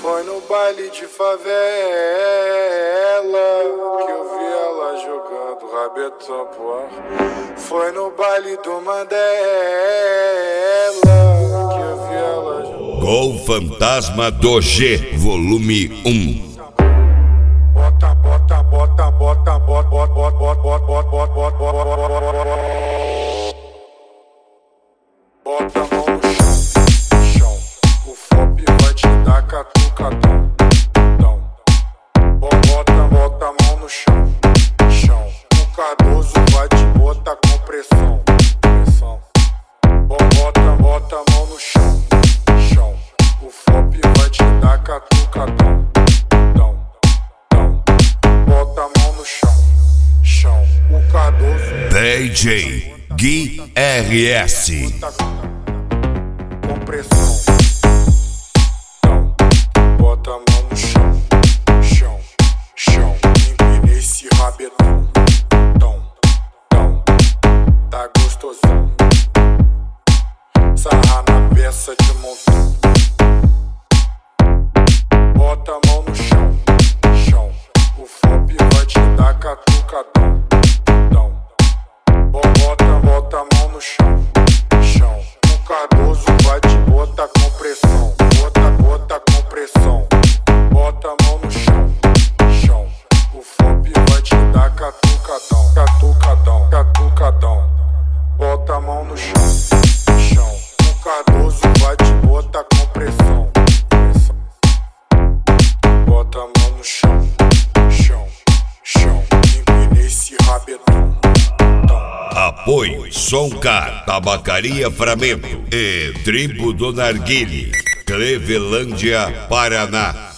Foi no baile de favela que eu vi ela jogando rabetão pro ar. Foi no baile do Mandela que eu vi ela jogando. Gol Fantasma do G, volume 1. Bota, bota, bota, bota, bota, bota, bota, bota, bota, bota. Bota a mão no chão, chão. O FOP vai te dar catucadão, dão. Bota, bota a mão no chão, chão. O Cardoso vai te botar com pressão, pressão. Bota, bota a mão no chão, chão. O FOP vai te dar catucadão, dão, dão. Bota a mão no chão, chão. O Cardoso DJ Gui RS. Com pressão. Bota a mão no chão, chão, chão. Empina esse rabetão, tão, tão. Tá gostosão. Sarra na peça de montão. Bota a mão no chão, chão. O FOP vai te dar catucadão, tão. Bota a mão no chão, chão. O Cardoso vai te botar com pressão. Bota com pressão. Bota a mão no chão, chão. O FOP vai te dar catucadão, catucadão, catucadão. Bota a mão no chão, chão. O Cardoso vai te botar com pressão, pressão. Bota a mão no chão, chão, chão. Empina esse rabetão. Apoio Soncar, Tabacaria Framento e Tribo do Narguile, Clevelândia, Paraná.